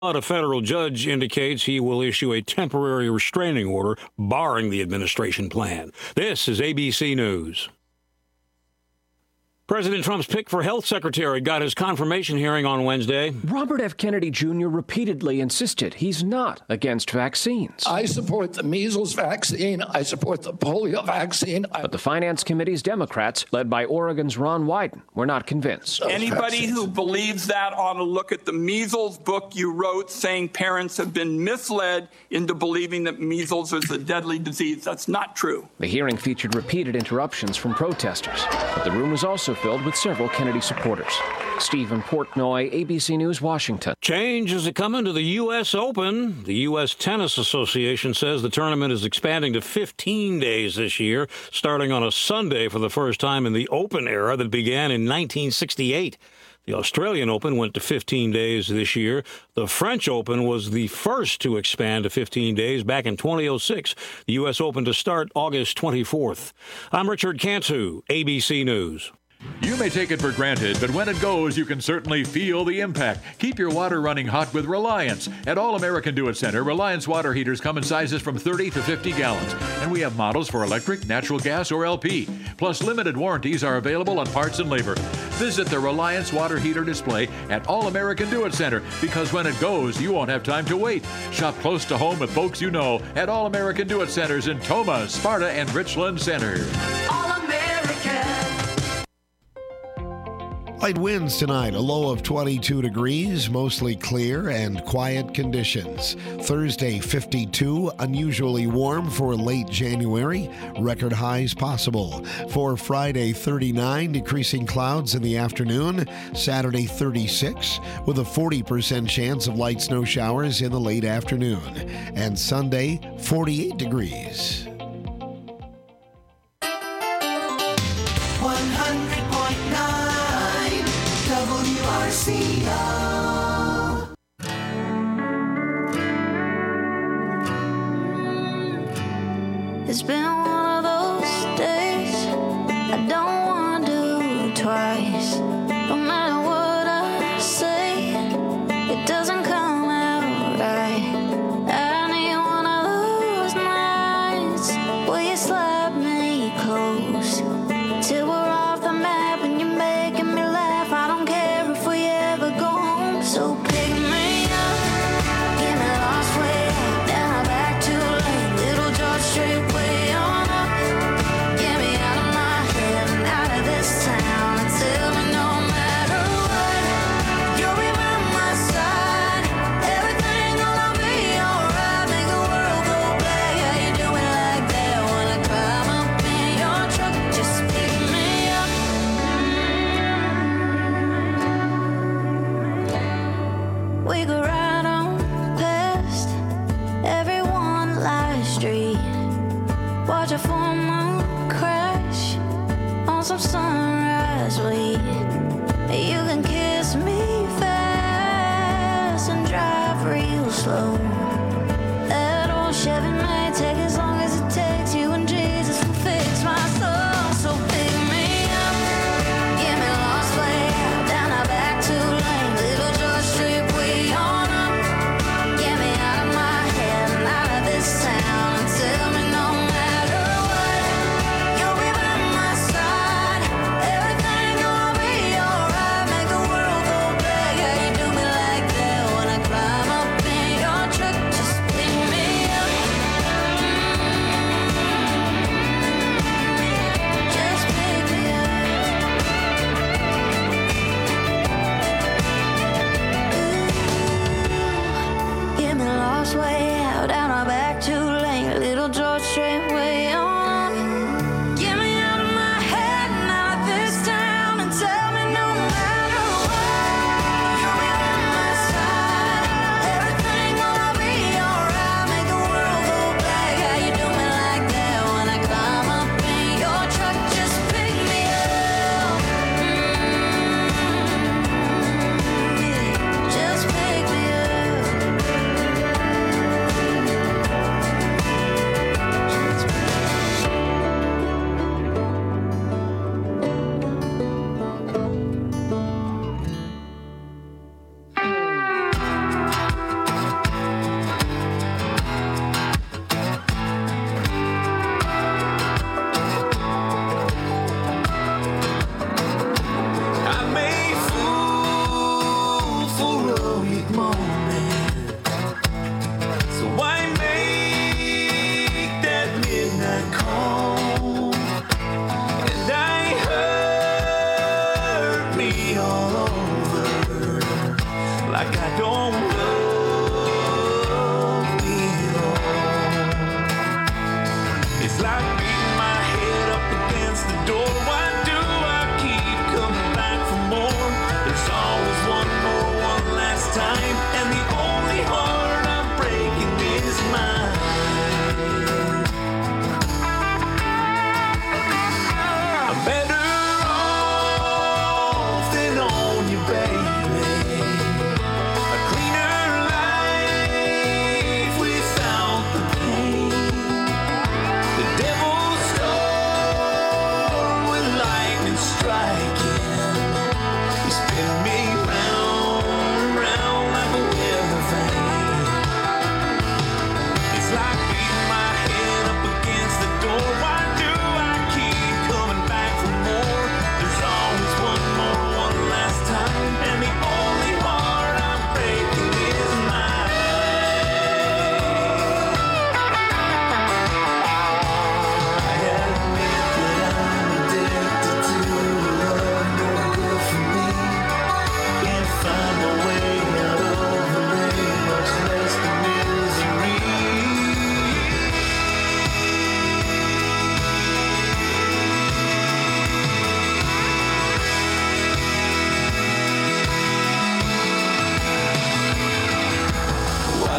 A federal judge indicates he will issue a temporary restraining order barring the administration plan. This is ABC News. President Trump's pick for health secretary got his confirmation hearing on Wednesday. Robert F. Kennedy Jr. repeatedly insisted he's not against vaccines. I support the measles vaccine. I support the polio vaccine. But the Finance Committee's Democrats, led by Oregon's Ron Wyden, were not convinced. Anybody who believes that ought to look at the measles book you wrote saying parents have been misled into believing that measles is a deadly disease. That's not true. The hearing featured repeated interruptions from protesters, but the room was also filled with several Kennedy supporters. Stephen Portnoy, ABC News, Washington. Change is coming to the U.S. Open. The U.S. Tennis Association says the tournament is expanding to 15 days this year, starting on a Sunday for the first time in the Open era that began in 1968. The Australian Open went to 15 days this year. The French Open was the first to expand to 15 days back in 2006. The U.S. Open to start August 24th. I'm Richard Cantu, ABC News. You may take it for granted, but when it goes, you can certainly feel the impact. Keep your water running hot with Reliance. At All American Do It Center, Reliance water heaters come in sizes from 30 to 50 gallons. And we have models for electric, natural gas, or LP. Plus, limited warranties are available on parts and labor. Visit the Reliance water heater display at All American Do It Center, because when it goes, you won't have time to wait. Shop close to home with folks you know at All American Do It Centers in Tomah, Sparta, and Richland Center. Light winds tonight, a low of 22 degrees, mostly clear and quiet conditions. Thursday, 52, unusually warm for late January, record highs possible. For Friday, 39, decreasing clouds in the afternoon. Saturday, 36, with a 40% chance of light snow showers in the late afternoon. And Sunday, 48 degrees. 100.9 WRCO. It's been one of those days I don't want to do twice. No matter what I say, it doesn't come out right. I need one of those nights where you slap me close till we're off the map and you're making me laugh. I don't care if we ever go home, so pick me up, get me lost way out, down back too late, Little George Street way on up. Get me out of my head and out of this town, and tell me no matter what, you'll be by my side. Everything gonna be alright, make the world go black. How you do it like that when I climb up in your truck? Just pick me up. We go right on past everyone live street, watch a full moon crash on some sunrise weed. You can kiss me fast and drive real slow. That old Chevy may take as long as it takes. You and Jesus will fix my soul. So pick me up, get me lost way out, down our back too lane, Little George Street way on up. Get me out of my head and out of this town, and tell me no matter what, you'll be by my side. Everything gonna be alright, make the world go black. How you do me like that when I climb up in your truck?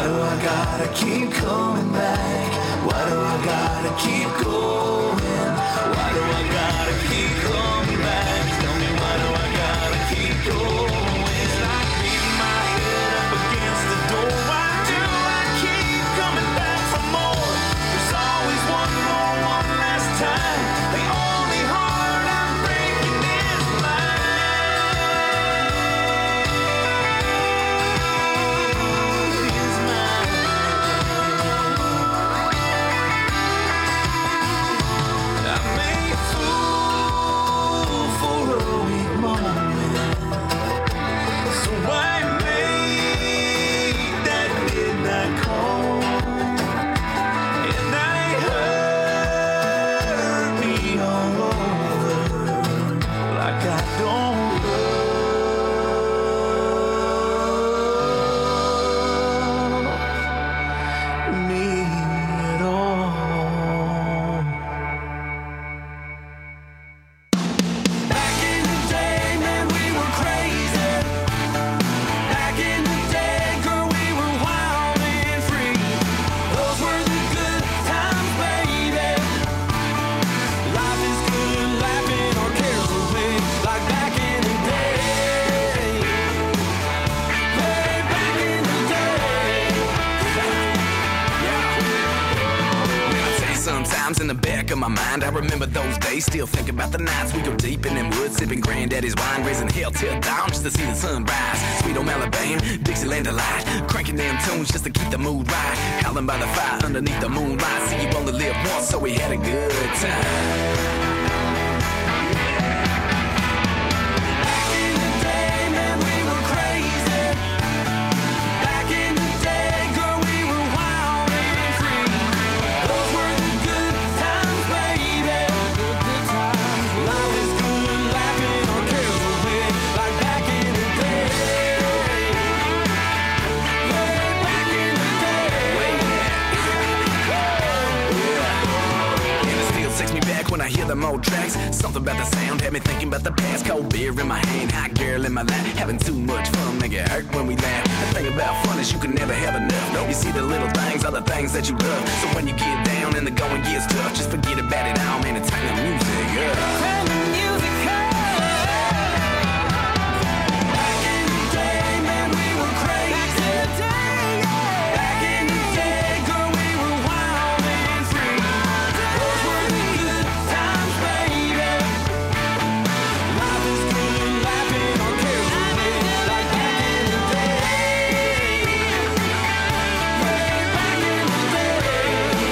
Why do I gotta keep coming back? Why do I gotta keep going? Why do I gotta keep coming back? Tell me why do I gotta keep going? It's like beating my head up against the door. Why do I keep coming back for more? There's always one more, one last time. The only heart I'm breaking is mine. Is mine. I made a fool for a weak moment, so I made that midnight call, and I hurt me all over like I don't love me at all. Back in the day, man, we were crazy. Back in the day, girl, we were wild and free. Those were the good times, baby. Life is good, laughing our cares away, like back in the day. Hey, back in the day. I say sometimes in the back of my mind, I remember those days. Still think about the nights we go deep in them woods, sipping granddaddy's wine, raising hell till dawn just to see the sun rise. Sweet old Alabama, Dixieland delight, cranking them tunes just to keep the mood right. Howling by the fire underneath the moonlight. See, you only live once, so we had a good time. Back in the day, man, we were crazy. Back in the day, girl, we were wild and free. Those were the good times, baby. Good times. Life is good, laughing our cares away, like back in the day. Way back in the day. And it still takes me back when I hear them old tracks. Something about the sound had me thinking about the past. Cold beer in my hand, hot girl in my lap, having too much fun, make it hurt when we laugh. The thing about fun is you can never have enough. You see, the little things are the things that you love. So when you get down and the going gets tough, just forget about it all, man, and turn the music up. Turn the music up. Back in the day, man, we were crazy. Back in the day, girl, we were wild and free. Those were the good times, baby. Life is good, laughing our cares away, like back in the day. Way back in the day.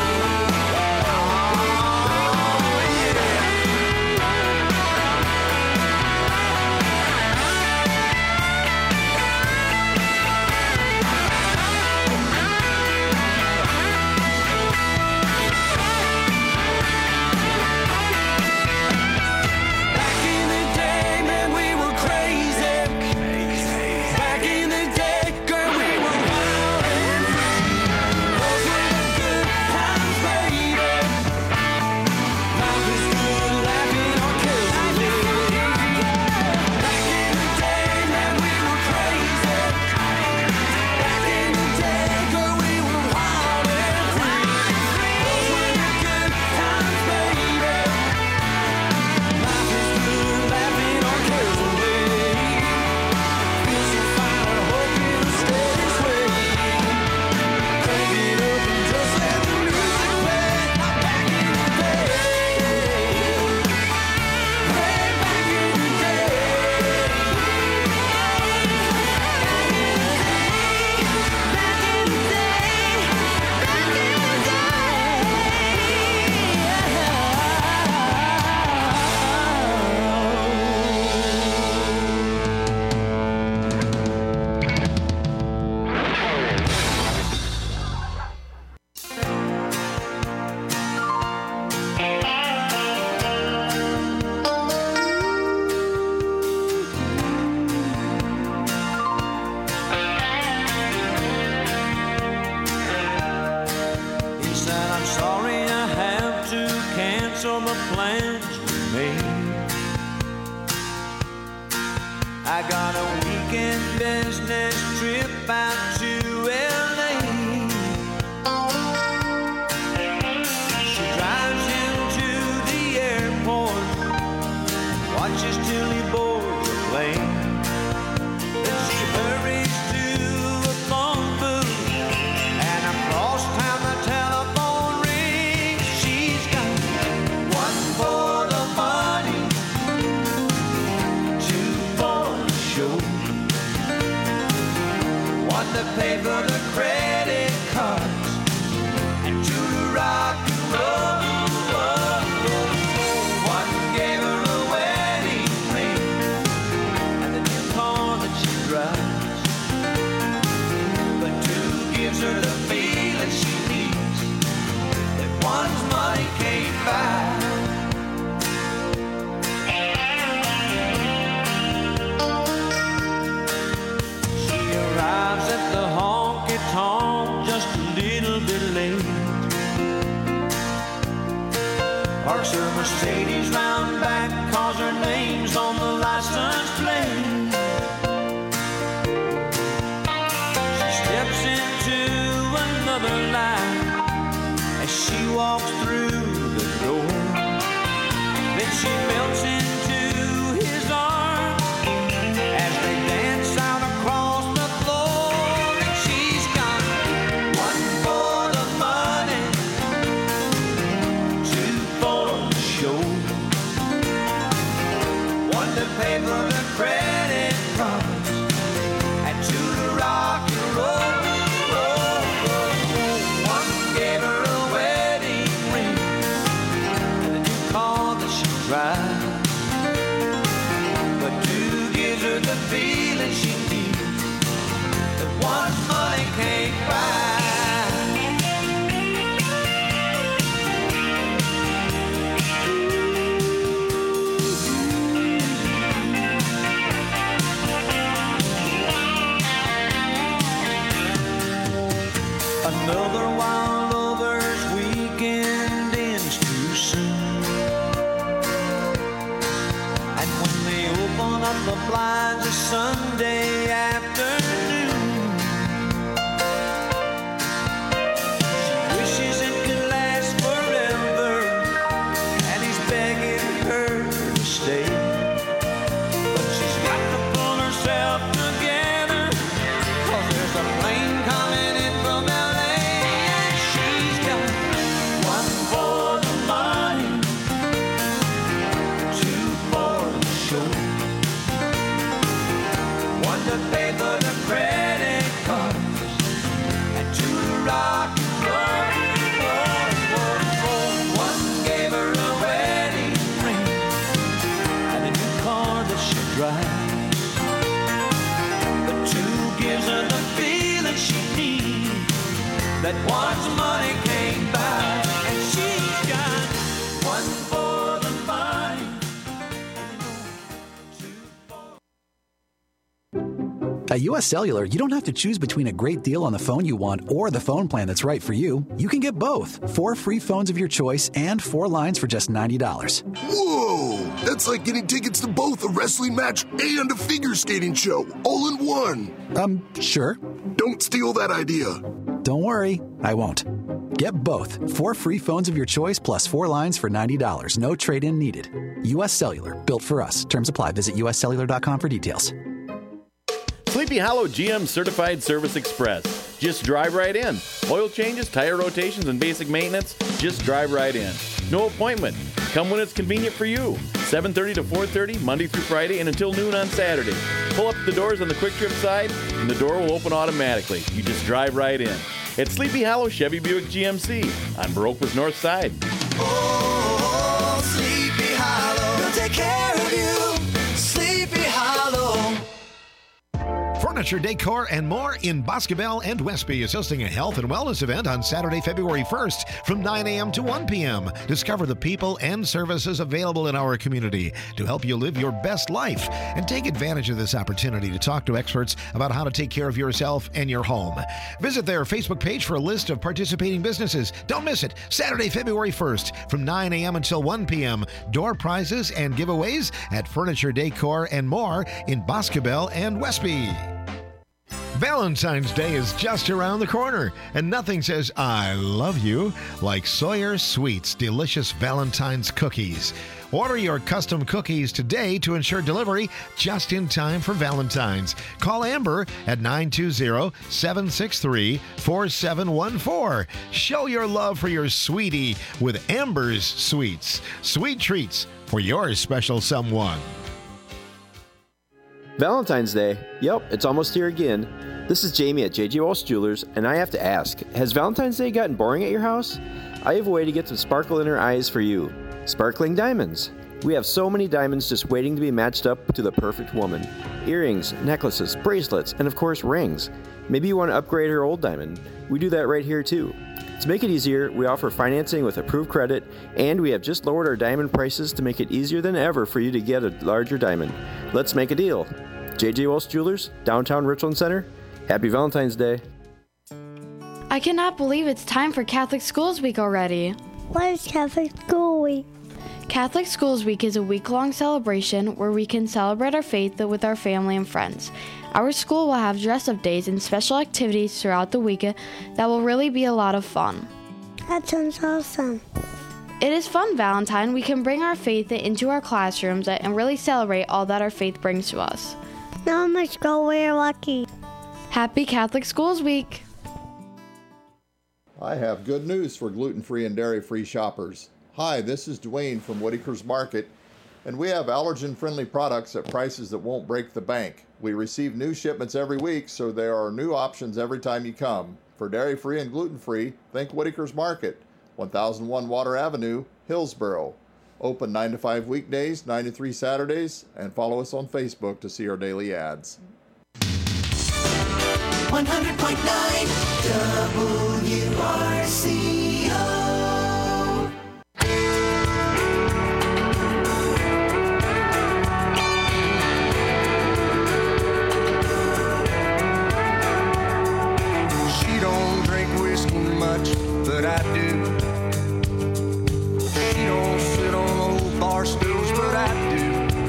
Back in the day, man, we were crazy. Back in the day, girl, we were wild and free. Those were the good times, baby. Life is good, laughing our cares away. Back in the day, man, we were crazy. Back in the day, girl, we were wild and free. Those were the good times, baby. Life is good, laughing our cares away. Feel so fine, I hope it'll stay this way. Crank it up and just let the music play. Back in the day. Way back in the day. He said, I'm sorry I have to cancel my plans you made. I got a weekend business trip out to LA. pay for the credit cards and to the rock and roll. One gave her a wedding ring and the new car that she drives, but two gives her the feeling she needs that one's money can't buy. Arrives at the honky-tonk just a little bit late. Parks her Mercedes round back, cause her name's on the license plate. She steps into another line as she walks through the door. Then she melts into his arms as they dance out across the floor. And she's got one for the money, two for the show, one to pay for the credit cards and two to rock and roll. One gave her a wedding ring and a new car that she drives, but two gives her the feeling she needs that one's money can't buy. Another wild lover's weekend ends too soon, and when they open up the blinds a Sunday afternoon, she wishes it could last forever, and he's begging her to stay. But she's got to pull herself together, cause there's a plane coming in from LA, and she's got one for the money, two for the show, one to pay for the credit cards and two to rock and roll. One gave her a wedding ring and a new car that she drives, but two gives her the feeling she needs that one's money can't buy. And she's got one for the money, two for. At US Cellular, you don't have to choose between a great deal on the phone you want or the phone plan that's right for you. You can get both. 4 free phones of your choice and 4 lines for just $90. Whoa! That's like getting tickets to both a wrestling match and a figure skating show, all in one. Sure. Don't steal that idea. Don't worry, I won't. Get both. 4 free phones of your choice plus 4 lines for $90. No trade-in needed. US Cellular, built for us. Terms apply. Visit uscellular.com for details. Sleepy Hollow GM Certified Service Express. Just drive right in. Oil changes, tire rotations, and basic maintenance, just drive right in. No appointment. Come when it's convenient for you. 7:30 to 4:30, Monday through Friday, and until noon on Saturday. Pull up the doors on the Quick Trip side, and the door will open automatically. You just drive right in. It's Sleepy Hollow Chevy Buick GMC on Baroqua's North Side. Oh, Sleepy Hollow, we'll take care of you. Sleepy Hollow. Furniture, decor, and more in Boscobel and Westby is hosting a health and wellness event on Saturday, February 1st from 9 a.m. to 1 p.m. Discover the people and services available in our community to help you live your best life and take advantage of this opportunity to talk to experts about how to take care of yourself and your home. Visit their Facebook page for a list of participating businesses. Don't miss it. Saturday, February 1st from 9 a.m. until 1 p.m. Door prizes and giveaways at Furniture, Decor, and more in Boscobel and Westby. Valentine's Day is just around the corner, and nothing says I love you like Sawyer Sweets delicious Valentine's cookies. Order your custom cookies today to ensure delivery just in time for Valentine's. Call Amber at 920-763-4714. Show your love for your sweetie with Amber's Sweets. Sweet treats for your special someone. Valentine's Day. Yep, it's almost here again. This is Jamie at J.J. Walsh Jewelers, and I have to ask, has Valentine's Day gotten boring at your house? I have a way to get some sparkle in her eyes for you. Sparkling diamonds. We have so many diamonds just waiting to be matched up to the perfect woman. Earrings, necklaces, bracelets, and of course rings. Maybe you want to upgrade her old diamond. We do that right here too. To make it easier, we offer financing with approved credit, and we have just lowered our diamond prices to make it easier than ever for you to get a larger diamond. Let's make a deal. J.J. Walsh Jewelers, downtown Richland Center. Happy Valentine's Day. I cannot believe it's time for Catholic Schools Week already. What is Catholic School Week? Catholic Schools Week is a week-long celebration where we can celebrate our faith with our family and friends. Our school will have dress-up days and special activities throughout the week that will really be a lot of fun. That sounds awesome. It is fun, Valentine. We can bring our faith into our classrooms and really celebrate all that our faith brings to us. Now let's go, we're lucky. Happy Catholic Schools Week! I have good news for gluten-free and dairy-free shoppers. Hi, this is Dwayne from Whitaker's Market, and we have allergen-friendly products at prices that won't break the bank. We receive new shipments every week, so there are new options every time you come. For dairy-free and gluten-free, think Whitaker's Market, 1001 Water Avenue, Hillsboro. Open 9 to 5 weekdays, 9 to 3 Saturdays, and follow us on Facebook to see our daily ads. 100.9 WRCO. She don't drink whiskey much, but I do. She don't sit on old bar stools, but I do.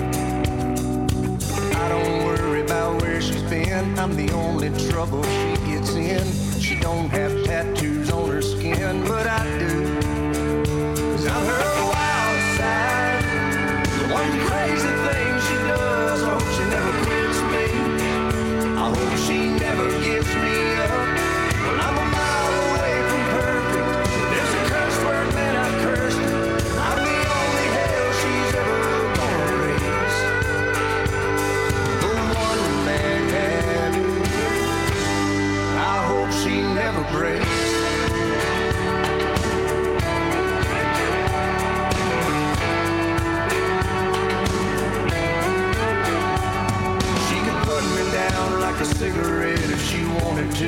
I don't worry about where she's been. I'm the only trouble she gets in. She don't have tattoos on her skin, but I do. 'Cause I'm her wild side. The one crazy thing she does. I hope she never quits me. I hope she never gives me up. Well, I'm a mile away from perfect. There's a curse word, man, I cursed it. I'm the only hell she's ever gonna raise. The one man habit I hope she never breaks. She could put me down like a cigarette if she wanted to.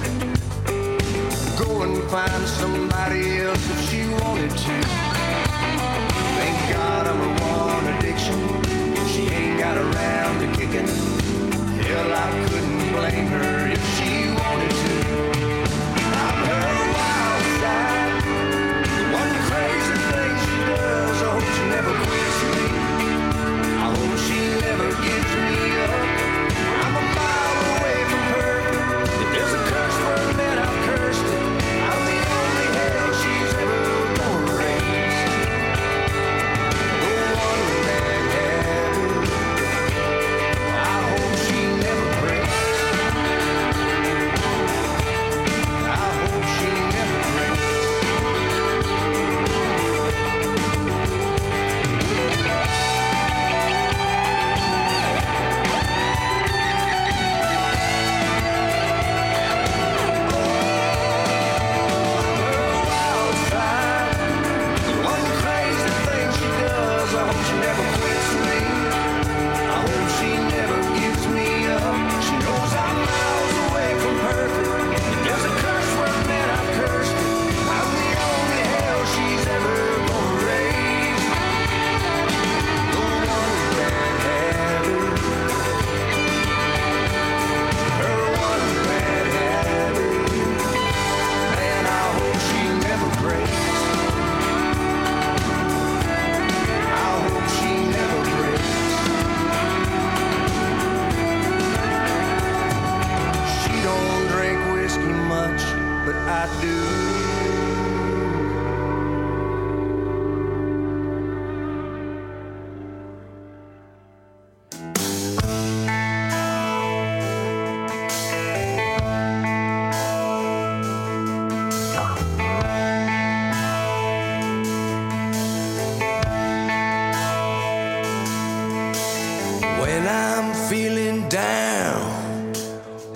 Go and find somebody else if she wanted to. Thank God I'm her one addiction. She ain't got around to kicking. Hell, I couldn't blame her if she wanted to. I'm her wild side. The one crazy thing she does. I hope she never quits me. I hope she never gives me up. I'm a mile away from perfect. If there's a curse word, then I've cursed it. I'm the only hell she's ever gonna raise. The one man habit I hope she never breaks. I hope she never breaks. Wild side, the one crazy thing she does. I hope she never quits me. I hope she never gives me up. She knows I'm miles away from perfect. If there's a curse word, man, I've cursed it. I'm the only hell she's ever gonna raise. The one man habit. Her one man habit. Man, I hope she never breaks. I hope she never breaks. She don't drink whiskey much, but I do. When I'm feeling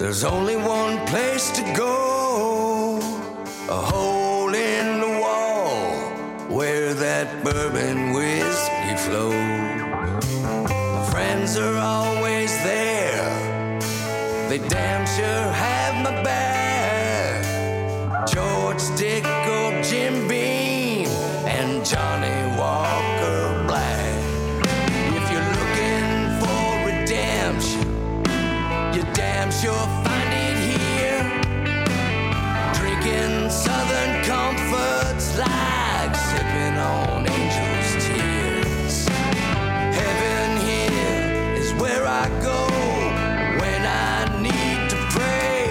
There's only one place to go, a hole in the wall where that bourbon whiskey flows. My friends are always there, they damn sure have my back. George Dickel, Jim Beam, and Johnny Walker Black. If you're looking for redemption, you damn sure find it here. Drinking Southern comforts like sipping on angels' tears. Heaven here is where I go when I need to pray.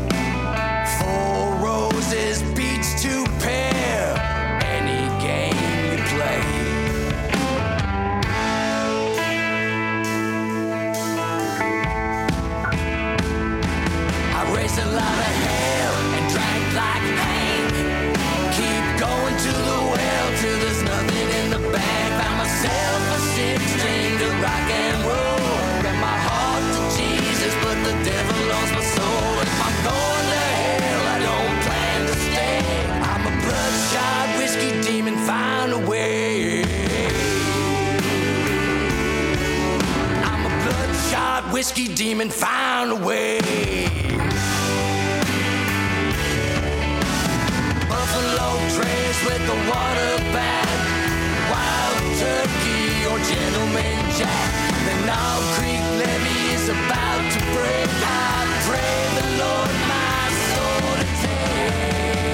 4 roses beats 2 pair, any game you play. I raised a lot of hell and drank like Hank. Keep going to the well till there's nothing in the bank. Found myself a 6-string to rock and roll. Got my heart to Jesus, but the devil lost my soul. If I'm going to hell, I don't plan to stay. I'm a bloodshot whiskey demon, find a way. I'm a bloodshot whiskey demon, find a way. Buffalo Trace with the water bag, Wild Turkey or Gentleman Jack. The Knob Creek levee is about to break. I pray the Lord my soul to take.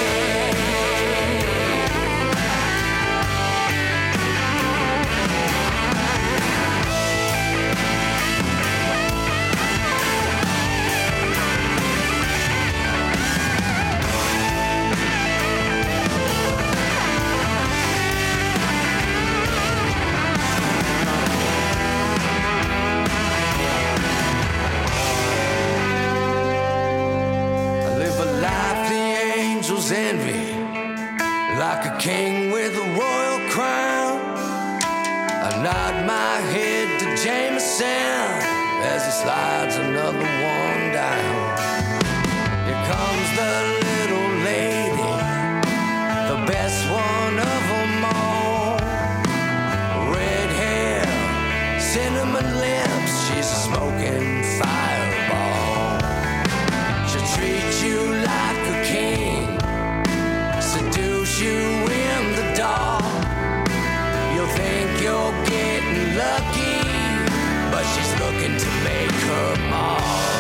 I live a life the angels envy, like a king with a royal crown. I nod my head to Jameson as he slides another one down. Here comes the little lady, the best one of them all. Red hair, cinnamon lips, she's a smoking fireball. She'll treat you like a king, seduce you in the dark. You'll think you're getting lucky, but she's looking to make her mark.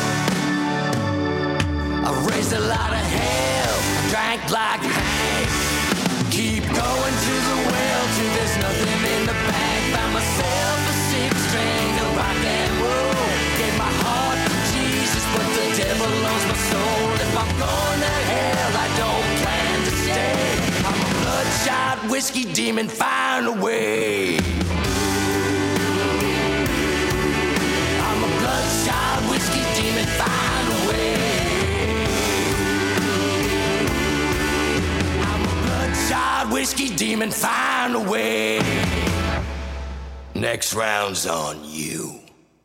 I raised a lot of hell, drank like Hank. Keep going to the well till there's nothing in the bank. Found myself a 6-string to rock and roll. Gave my heart to Jesus, but the devil owns my soul. If I'm going to hell, I don't plan to stay. I'm a bloodshot whiskey demon, find a way. I'm a bloodshot whiskey demon, find a way. I'm a bloodshot whiskey demon, find a way. Next round's on you.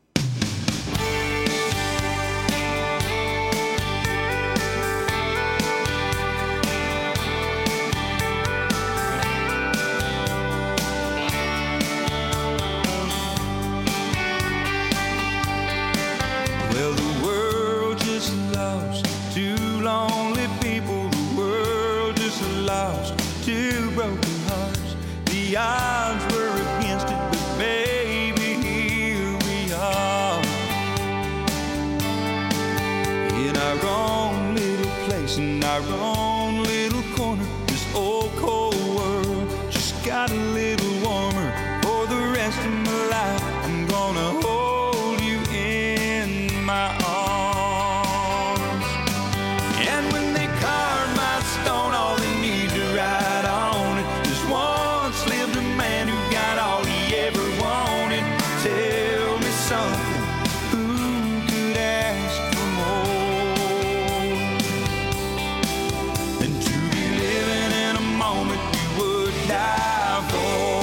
Well, the world just lost 2 lonely people. The world just lost 2 broken hearts. The odds were against it, but baby, here we are. In our own little place, in our own little corner. This old cold world just got a little warmer. For the rest of my life, I'm gonna hold you in my arms. And when they carve my stone, all they need to write on it is once lived a man who got all he ever wanted. Tell me something, who could ask for more than to be living in a moment you would die for?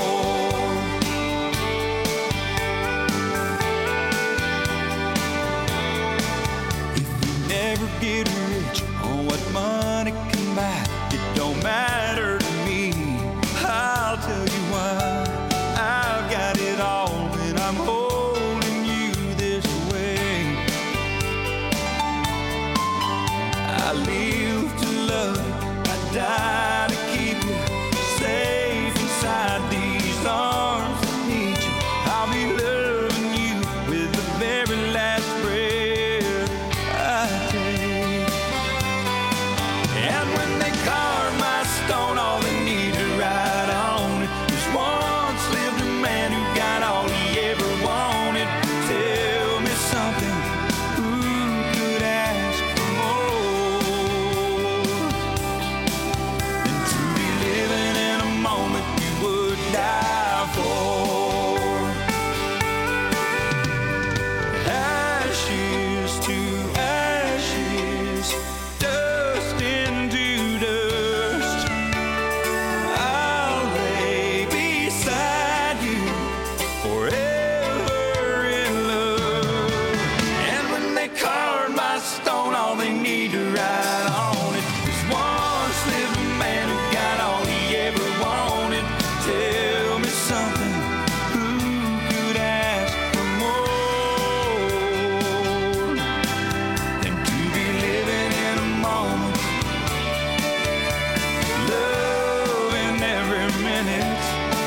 die to keep you safe inside these arms that need you. I'll be loving you with the very last breath I take. And when they carve my stone, all they need to write on it is once lived a man who got all he ever wanted. Tell me something, who could ask for more than to be living in a moment you would die for? Ashes to ashes, dust into dust. I'll lay beside you forever in love. And when they carve my stone, all they need to write on it is once lived a man who got all he ever wanted. Tell me something, who could ask for more than to be living in a moment, loving every minute?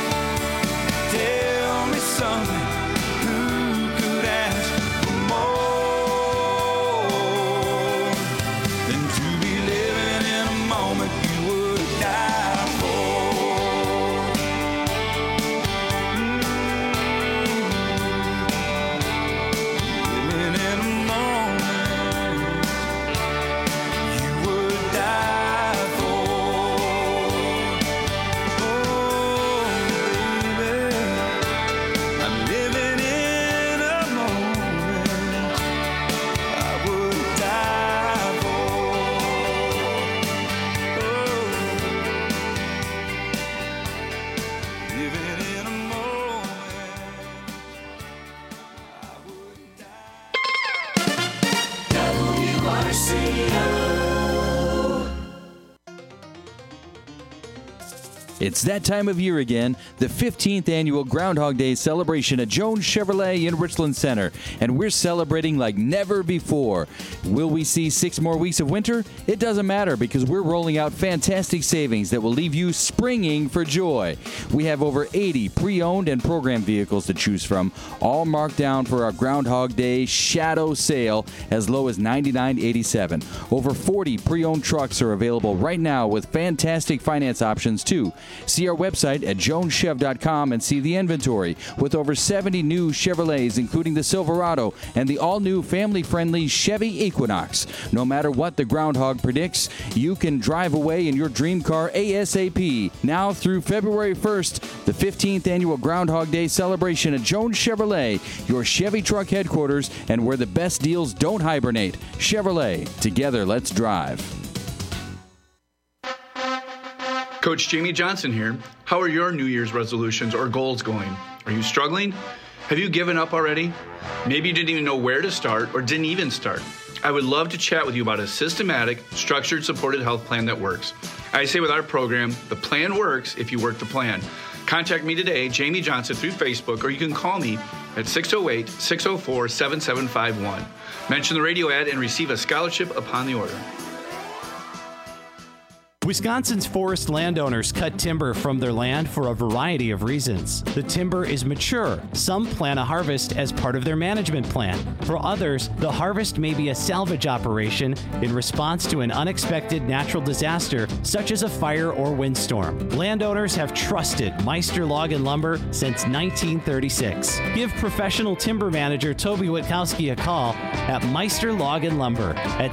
Tell me something, who could ask for more than to be living in a moment you would die for? Living in a moment you would die for. Oh, baby, I'm living in a moment I would die for. Living in a moment. It's that time of year again, the 15th annual Groundhog Day celebration at Jones Chevrolet in Richland Center, and we're celebrating like never before. Will we see 6 more weeks of winter? It doesn't matter because we're rolling out fantastic savings that will leave you springing for joy. We have over 80 pre-owned and program vehicles to choose from, all marked down for our Groundhog Day shadow sale as low as $99.87. Over 40 pre-owned trucks are available right now with fantastic finance options too. See our website at joneschev.com and see the inventory with over 70 new Chevrolets, including the Silverado and the all-new family-friendly Chevy Equinox. No matter what the groundhog predicts, you can drive away in your dream car ASAP. Now through February 1st, the 15th annual Groundhog Day celebration at Jones Chevrolet, your Chevy truck headquarters and where the best deals don't hibernate. Chevrolet, together let's drive. Coach Jamie Johnson here. How are your New Year's resolutions or goals going? Are you struggling? Have you given up already? Maybe you didn't even know where to start or didn't even start. I would love to chat with you about a systematic, structured, supported health plan that works. I say with our program, the plan works if you work the plan. Contact me today, Jamie Johnson, through Facebook, or you can call me at 608-604-7751. Mention the radio ad and receive a scholarship upon the order. Wisconsin's forest landowners cut timber from their land for a variety of reasons. The timber is mature. Some plan a harvest as part of their management plan. For others, the harvest may be a salvage operation in response to an unexpected natural disaster, such as a fire or windstorm. Landowners have trusted Meister Log and Lumber since 1936. Give professional timber manager Toby Witkowski a call at Meister Log and Lumber at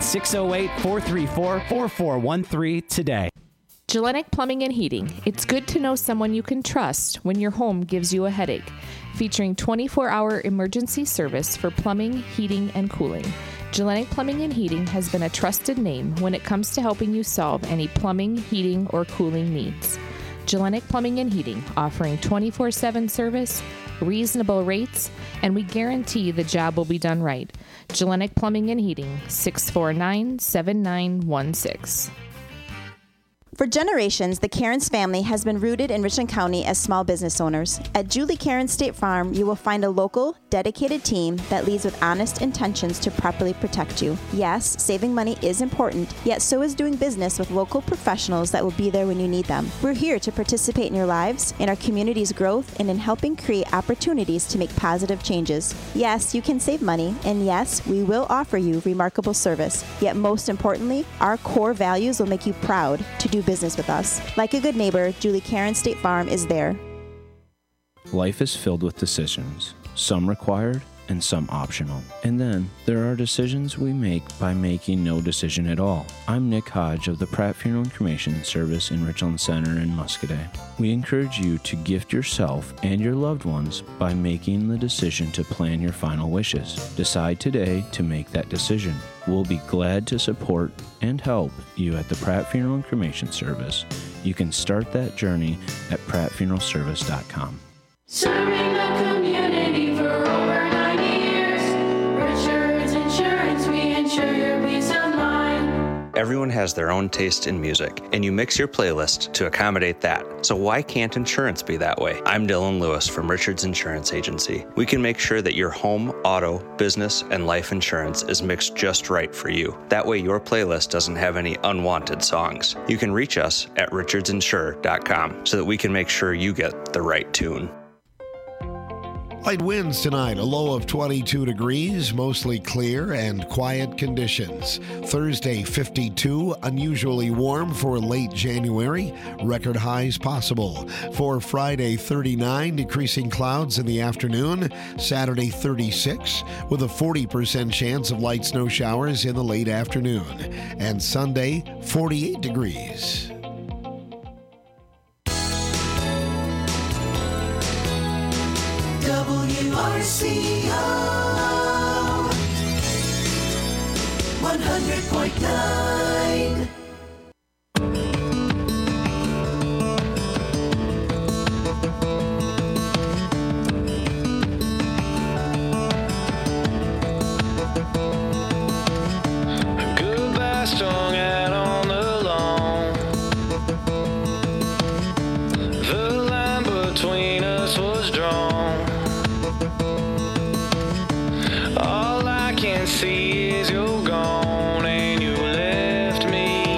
608-434-4413 today. Gillenick Plumbing and Heating. It's good to know someone you can trust when your home gives you a headache. Featuring 24-hour emergency service for plumbing, heating, and cooling. Gillenick Plumbing and Heating has been a trusted name when it comes to helping you solve any plumbing, heating, or cooling needs. Gillenick Plumbing and Heating, offering 24/7 service, reasonable rates, and we guarantee the job will be done right. Gillenick Plumbing and Heating, 649-7916. For generations, the Cairns family has been rooted in Richland County as small business owners. At Julie Cairns State Farm, you will find a local, dedicated team that leads with honest intentions to properly protect you. Yes, saving money is important, yet so is doing business with local professionals that will be there when you need them. We're here to participate in your lives, in our community's growth, and in helping create opportunities to make positive changes. Yes, you can save money, and yes, we will offer you remarkable service. Yet most importantly, our core values will make you proud to do business with us. Like a good neighbor, Julie Cairns State Farm is there. Life is filled with decisions, some required and some optional. And then there are decisions we make by making no decision at all. I'm Nick Hodge of the Pratt Funeral and Cremation Service in Richland Center in Muscoda. We encourage you to gift yourself and your loved ones by making the decision to plan your final wishes. Decide today to make that decision. We'll be glad to support and help you at the Pratt Funeral and Cremation Service. You can start that journey at prattfuneralservice.com. Serving the community for over 90 years. Richards Insurance, we insure your peace of mind. Everyone has their own taste in music, and you mix your playlist to accommodate that. So why can't insurance be that way? I'm Dylan Lewis from Richards Insurance Agency. We can make sure that your home, auto, business, and life insurance is mixed just right for you. That way your playlist doesn't have any unwanted songs. You can reach us at richardsinsure.com so that we can make sure you get the right tune. Light winds tonight, a low of 22 degrees, mostly clear and quiet conditions. Thursday, 52, unusually warm for late January, record highs possible. For Friday, 39, decreasing clouds in the afternoon. Saturday, 36, with a 40% chance of light snow showers in the late afternoon. And Sunday, 48 degrees. WRCO 100.9. Goodbye strung out on the lawn. The line between us was drawn. All I can see is you're gone and you left me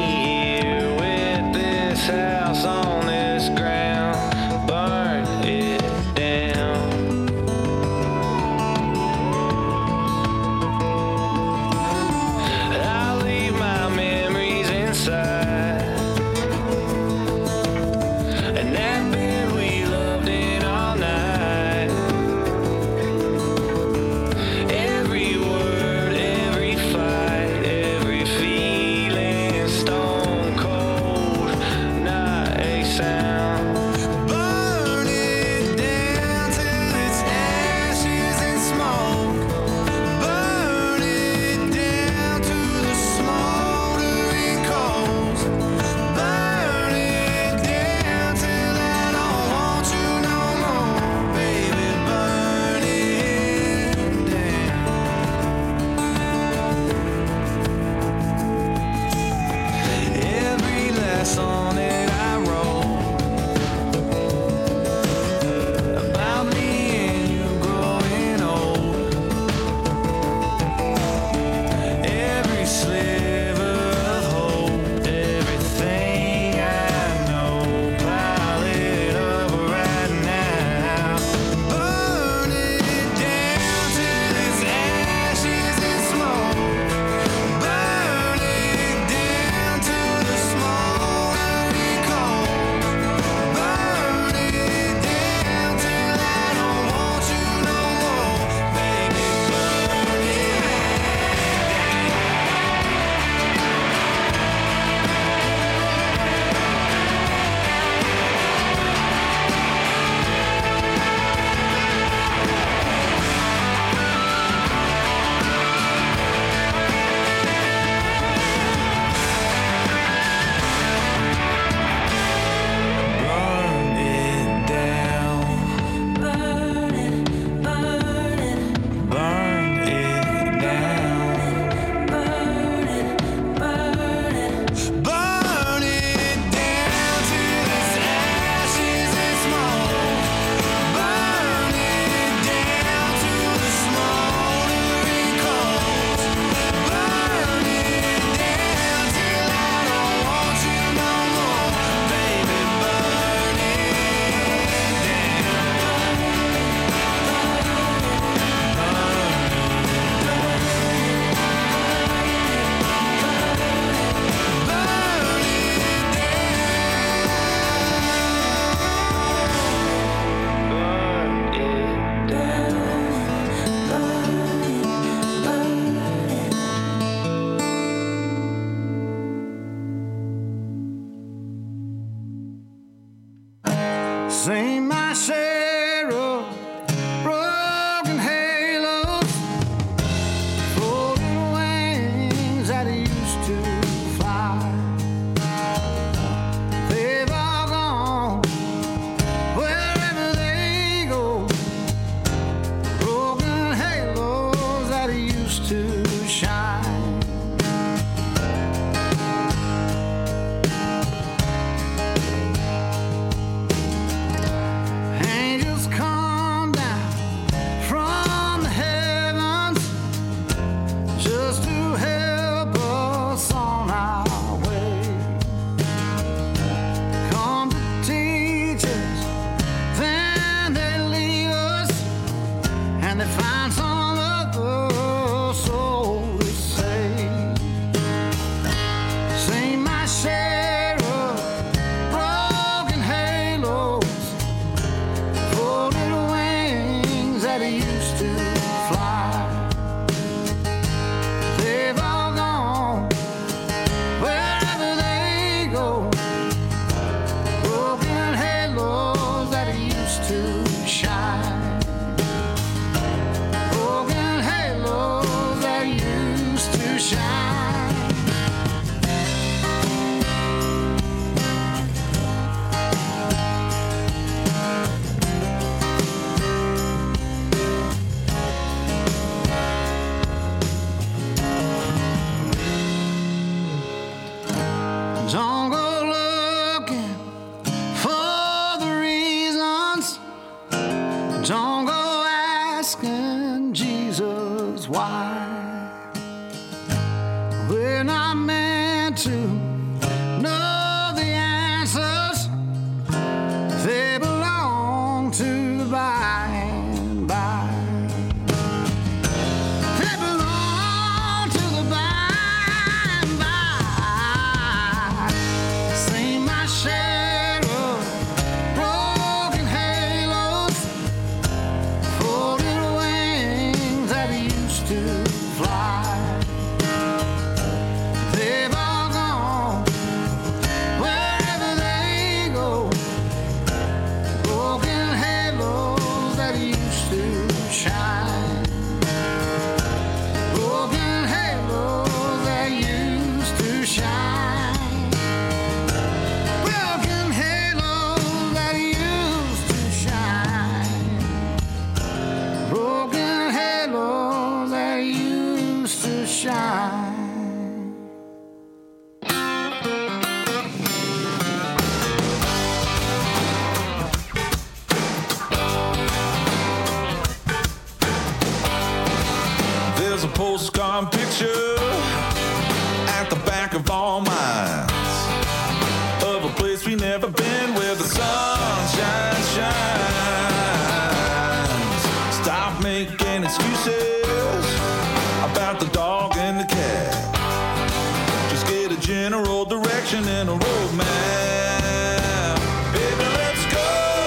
direction and a roadmap. Baby, let's go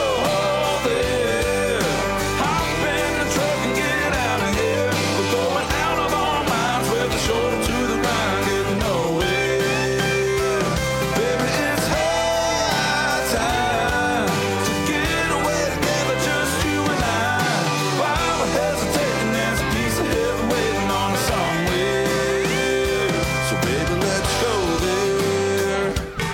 there. Hop in the truck and get out of here. We're going out of our minds with the shoulder to the ground, getting nowhere. Baby, it's high time to get away together, just you and I. While we're hesitating, there's a piece of heaven waiting on us somewhere. So baby, let's go there.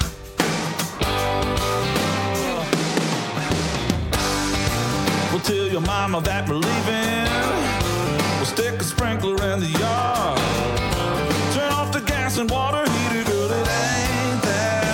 We'll tell your mama that we're leaving. We'll stick a sprinkler in the yard. Turn off the gas and water heater, girl, it ain't that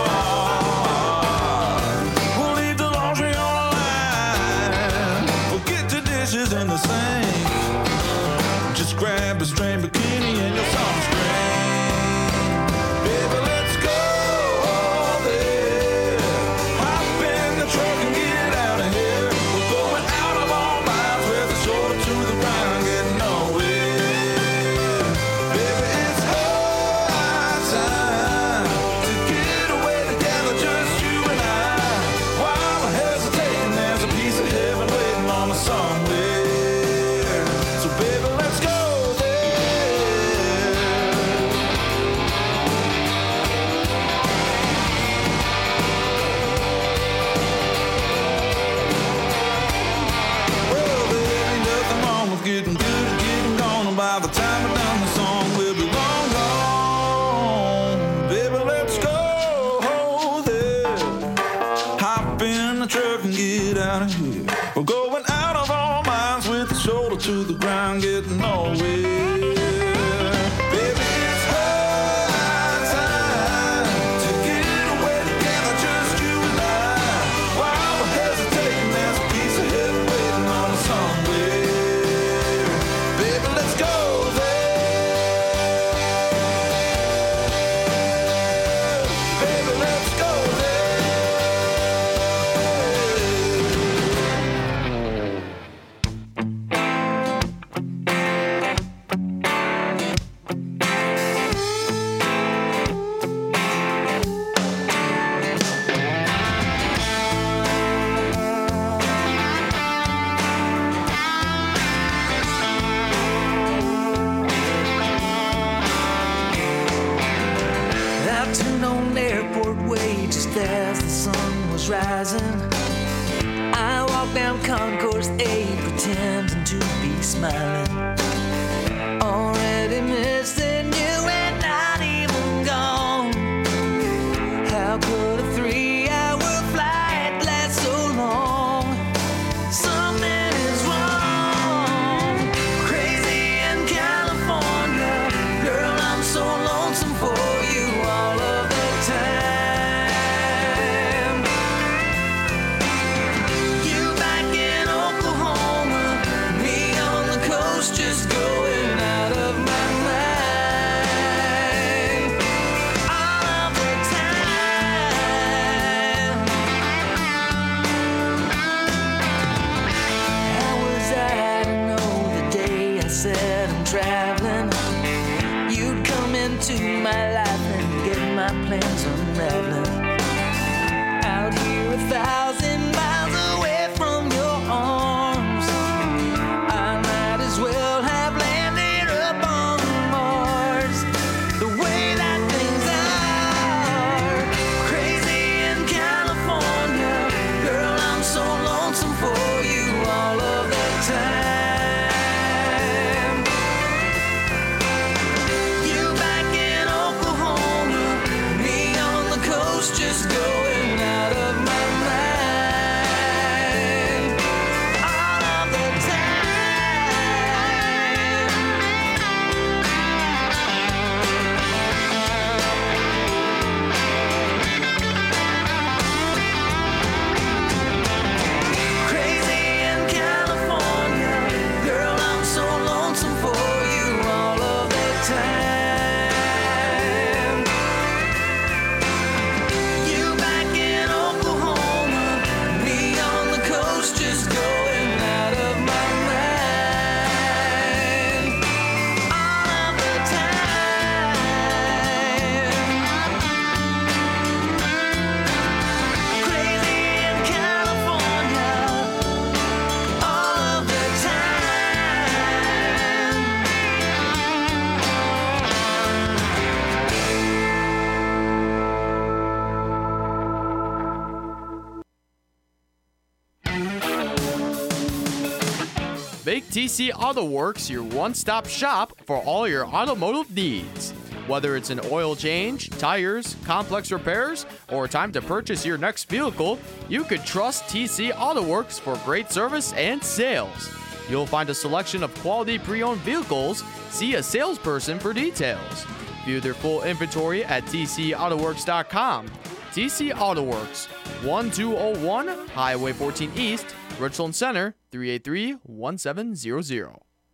hard. We'll leave the laundry on the line. Forget the dishes in the sink. Just grab a string bikini and your sunscreen. Baby, let's go there. Hop in the truck and get out of here. We're going out of our minds with the shoulder to the ground, getting nowhere. Baby, it's high time to get away together, just you and I. While we're hesitating, there's a piece of heaven waiting on us somewhere. So baby, let's go Well, there ain't nothing wrong with getting good and getting gone. And by the time we're done the song, we'll be long gone. Baby, let's go there. Hop in the truck and get out of here. We're going out of our minds with the shoulder to the ground, getting nowhere. Baby, it's high time to get away together, just you and I. While we're hesitating, there's a piece of heaven waiting on us somewhere. Baby, let's go there. Baby, let's go Out to Nome Airport Way just as the sun was rising. I walked down Concourse A, pretending to be smiling. Already missing you and not even gone. How could a 3-hour flight last so long? Something is wrong. Crazy in California. Girl, I'm so lonesome for you all of the time. You back in Oklahoma, me on the coast, just going out of my mind. All of the time. How was I to know the day I said I'm traveling, you'd come into my life and get my plans unraveling? Out here 1,000 miles away from your arms, I might as well have landed up on Mars. The way that things are, crazy in California. Girl, I'm so lonesome for you all of the time. You back in Oklahoma, me on the coast, just Make TC Auto Works your one-stop shop for all your automotive needs. Whether it's an oil change, tires, complex repairs, or time to purchase your next vehicle, you can trust TC Auto Works for great service and sales. You'll find a selection of quality pre-owned vehicles. See a salesperson for details. View their full inventory at tcautoworks.com. TC Auto Works, 1201 Highway 14 East, Richland Center, 383-1700.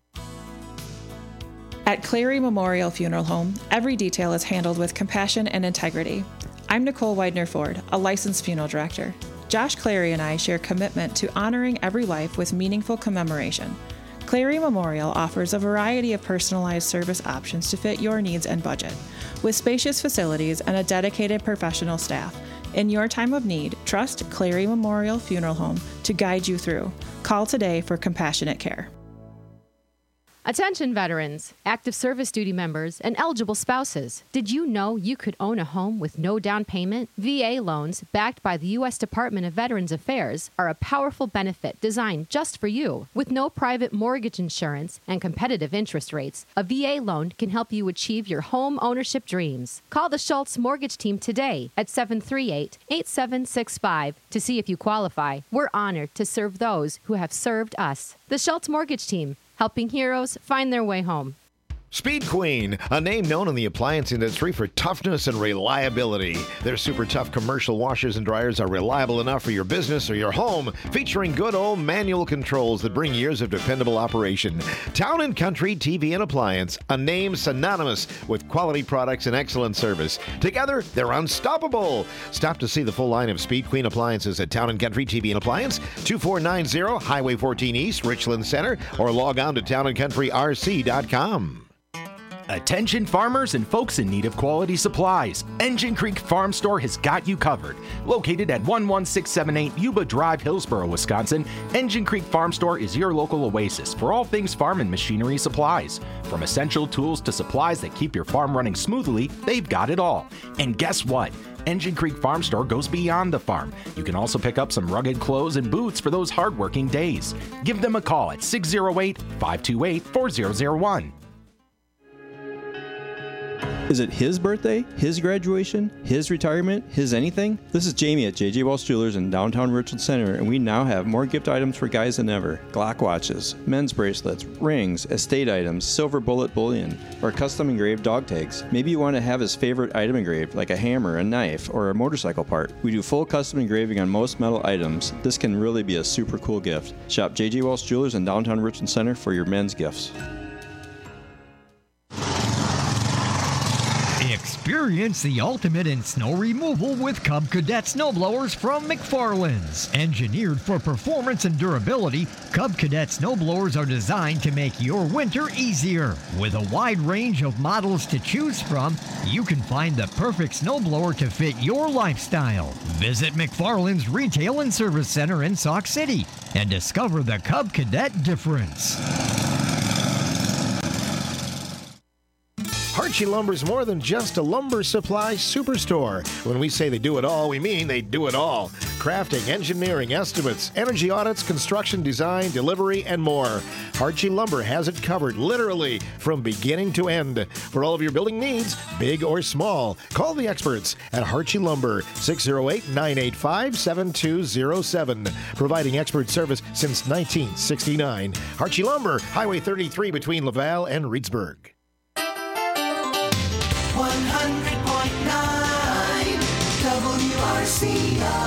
At Clary Memorial Funeral Home, every detail is handled with compassion and integrity. I'm Nicole Widener-Ford, a licensed funeral director. Josh Clary and I share commitment to honoring every life with meaningful commemoration. Clary Memorial offers a variety of personalized service options to fit your needs and budget, with spacious facilities and a dedicated professional staff. In your time of need, trust Clary Memorial Funeral Home to guide you through. Call today for compassionate care. Attention veterans, active service duty members, and eligible spouses. Did you know you could own a home with no down payment? VA loans, backed by the U.S. Department of Veterans Affairs, are a powerful benefit designed just for you. With no private mortgage insurance and competitive interest rates, a VA loan can help you achieve your home ownership dreams. Call the Schultz Mortgage Team today at 738-8765 to see if you qualify. We're honored to serve those who have served us. The Schultz Mortgage Team, helping heroes find their way home. Speed Queen, a name known in the appliance industry for toughness and reliability. Their super tough commercial washers and dryers are reliable enough for your business or your home, featuring good old manual controls that bring years of dependable operation. Town & Country TV and Appliance, a name synonymous with quality products and excellent service. Together, they're unstoppable. Stop to see the full line of Speed Queen appliances at Town & Country TV and Appliance, 2490 Highway 14 East, Richland Center, or log on to townandcountryrc.com. Attention farmers and folks in need of quality supplies. Engine Creek Farm Store has got you covered. Located at 11678 Yuba Drive, Hillsboro, Wisconsin, Engine Creek Farm Store is your local oasis for all things farm and machinery supplies. From essential tools to supplies that keep your farm running smoothly, they've got it all. And guess what? Engine Creek Farm Store goes beyond the farm. You can also pick up some rugged clothes and boots for those hardworking days. Give them a call at 608-528-4001. Is it his birthday, his graduation, his retirement, his anything? This is Jamie at JJ Walsh Jewelers in downtown Richland Center, and we now have more gift items for guys than ever. Glock watches, men's bracelets, rings, estate items, silver bullet bullion, or custom engraved dog tags. Maybe you want to have his favorite item engraved, like a hammer, a knife, or a motorcycle part. We do full custom engraving on most metal items. This can really be a super cool gift. Shop JJ Walsh Jewelers in downtown Richland Center for your men's gifts. Experience the ultimate in snow removal with Cub Cadet snowblowers from McFarland's. Engineered for performance and durability, Cub Cadet snowblowers are designed to make your winter easier. With a wide range of models to choose from, you can find the perfect snowblower to fit your lifestyle. Visit McFarland's Retail and Service Center in Sauk City and discover the Cub Cadet difference. Harchie Lumber's more than just a lumber supply superstore. When we say they do it all, we mean they do it all. Crafting, engineering, estimates, energy audits, construction, design, delivery, and more. Harchie Lumber has it covered, literally, from beginning to end. For all of your building needs, big or small, call the experts at Harchie Lumber, 608-985-7207. Providing expert service since 1969. Harchie Lumber, Highway 33 between Laval and Reedsburg. 100.9 WRCO.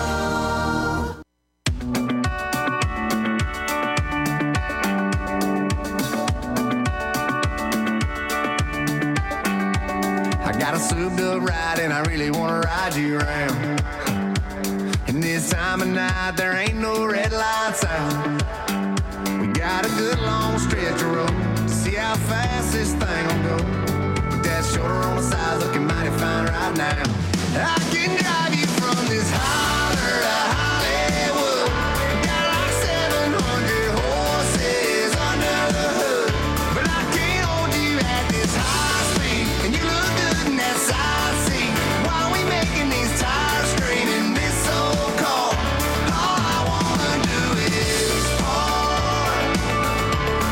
I got a sub built right and I really want to ride you around. And this time of night there ain't no red lights out. We got a good long stretch of road to see how fast this thing will go. That shoulder on the side looking mighty fine right now. I can drive you from this holler to Hollywood. Got like 700 horses under the hood. But I can't hold you at this high speed. And you look good in that side seat. While we making these tires scream in this old car. All I wanna do is park.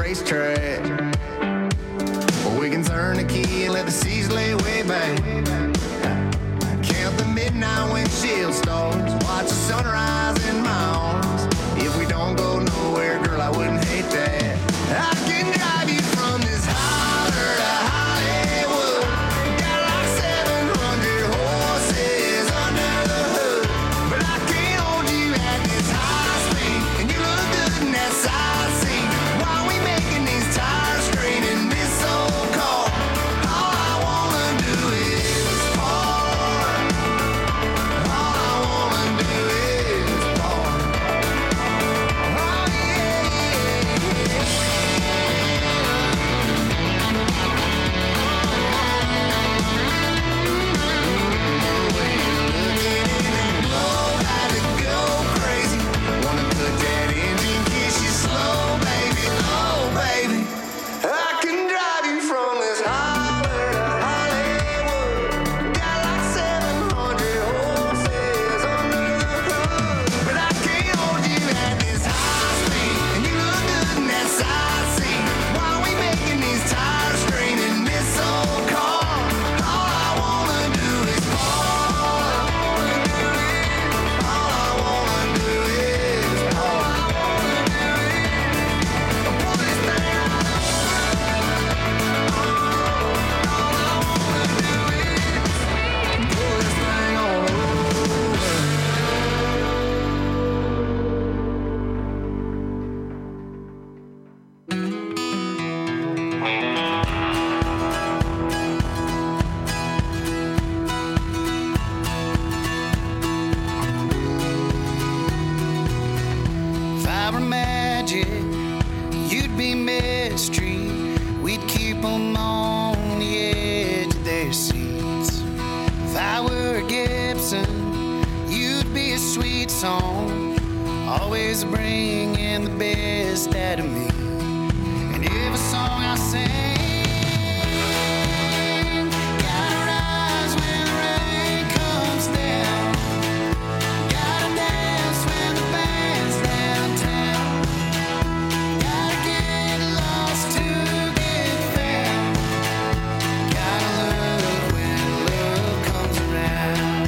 racetrack. Or we can turn the key and let the seas lay way back. Count the midnight windshield stars, watch the sunrise in my arms. If we don't go nowhere, girl, I wouldn't hate that. I can drive you from this holler to Hollywood. Got like 700 horses under the hood, but I can't hold you at this high speed. And you look good in that side seat. Why we making these tires straight in this old car? All I wanna do is park. All I wanna do is park. Oh yeah, blow, got to go crazy. Wanna put that engine, kiss you slow, baby, oh baby. I can drive you from this holler to Hollywood. Got like 700 horses under the hood, but I can't hold you at this high speed. And you look good in that side seat. Why we making these tires strain in this old car? All I wanna do is park. All I wanna do is park. Pull this thing out. Pull this thing all over. If I were magic, you'd be mystery. We'd keep 'em on the edge of their seats. If I were Gibson, you'd be a sweet song, always bringing the best out of me. And every song I sing, gotta rise when the rain comes down. Gotta dance when the band's downtown. Gotta get lost to get found. Gotta love when love comes around.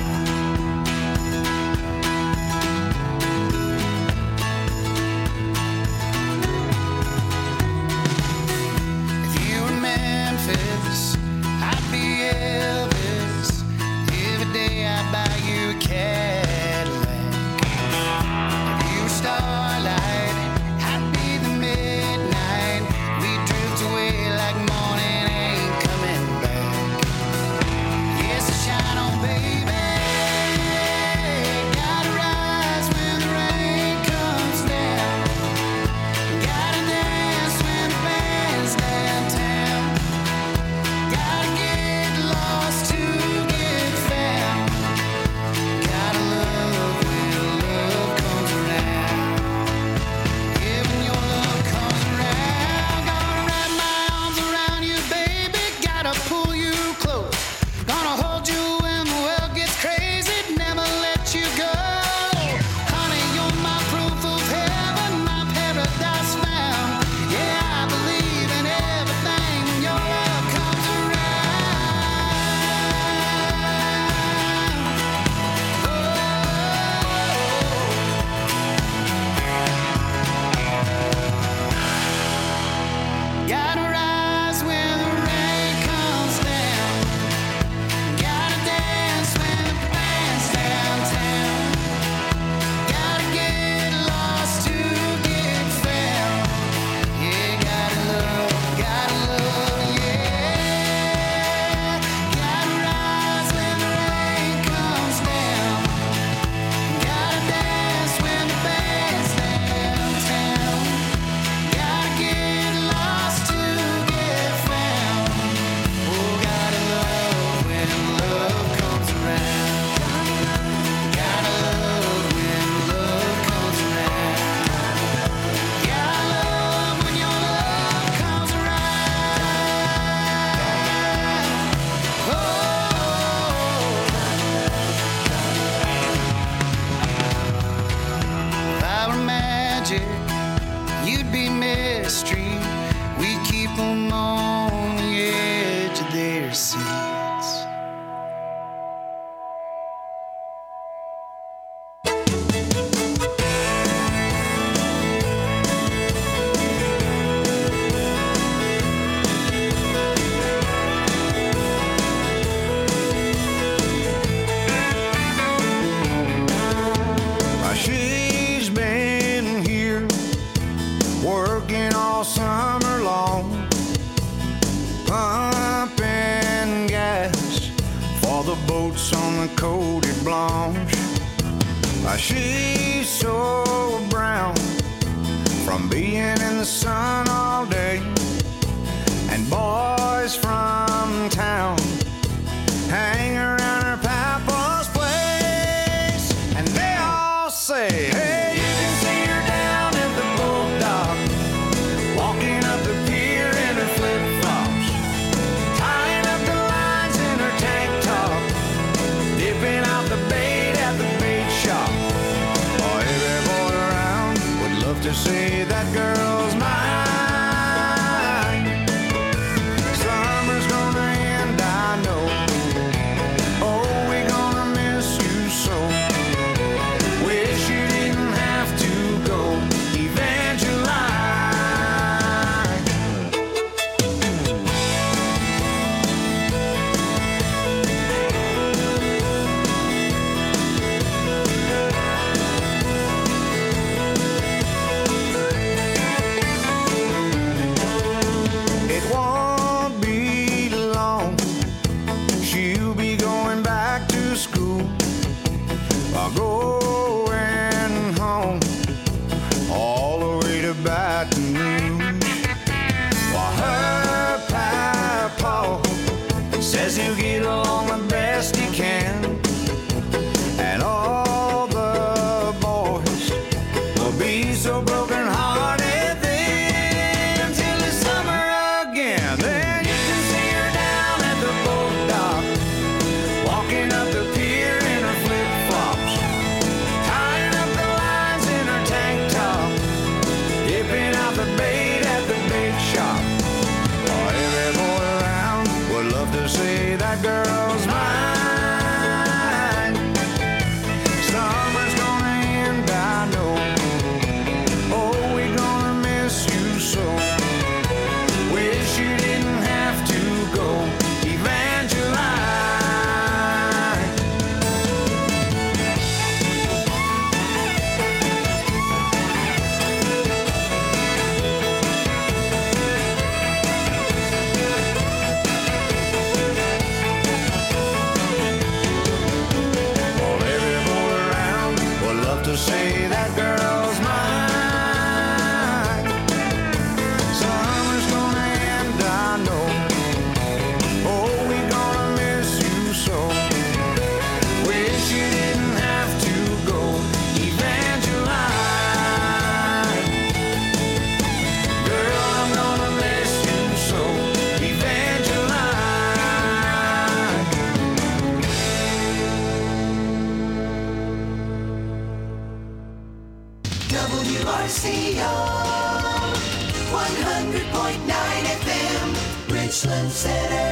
If you were Memphis, I'd be Elvis. Every day I'd buy you a Cadillac. If you were starlight, I'd be the midnight. We drift away like morning ain't coming back. Yes, shine on, baby. Gotta rise when the rain comes down. Gotta dance when the band's downtown. Gotta get lost to get found. Gotta love when love comes around. Yeah, when your love comes around, gonna wrap my arms around you, baby. Gotta pull you close. Gonna hold you when the world gets crazy. Never let you go. Honey, you're my proof of heaven, my paradise found. Yeah, I believe in everything when your love comes around. Gotta rise when the rain comes down. Gotta dance when the band's downtown. Gotta get lost to get found. Yeah, gotta love, yeah. Gotta rise when the rain comes down. Gotta dance when the band's downtown. Gotta get lost to get found. Oh, gotta love when love comes around. Gotta love when love comes around. Gotta love when your love comes around. Oh. If I were magic, you'd be mystery. them on the edge of their seats. She's been here working all summer long, pumping gas for the boats on the Côte Blanche. She's so brown from being in the sun all day, and boys from town hang around her papa's place, and they all say, hey, you can see her down at the boat dock, walking up the pier in her flip-flops, tying up the lines in her tank top, dipping out the bait at the bait shop. Oh, every boy around would love to see that girl's mine. Summer's gonna end, I know. Oh, we're gonna miss you so. Wish you didn't have to go, Evangeline. It won't be long, she'll be going back to school, while going home all the way to Baton Rouge. While her papa says he'll get along the best he can, and all the boys will be so broken hearted then till it's summer again. Then you can see her down at the boat dock, walking up the pier in her flip-flops, tying up the lines in her tank top, dipping out the bait at the bait shop. Oh, every boy around would love to see that girl's mine. Summer's gonna end, I know. Oh, we're gonna miss you so. Wish you didn't have to go, Evangeline. Well, every boy around would love to say that girl's mine. Summer's gonna end, I know. Oh, we're gonna miss you so. Wish you didn't have to go, Evangeline. Girl, I'm gonna miss you so, Evangeline. WRCO 100.9 FM, Richland Center.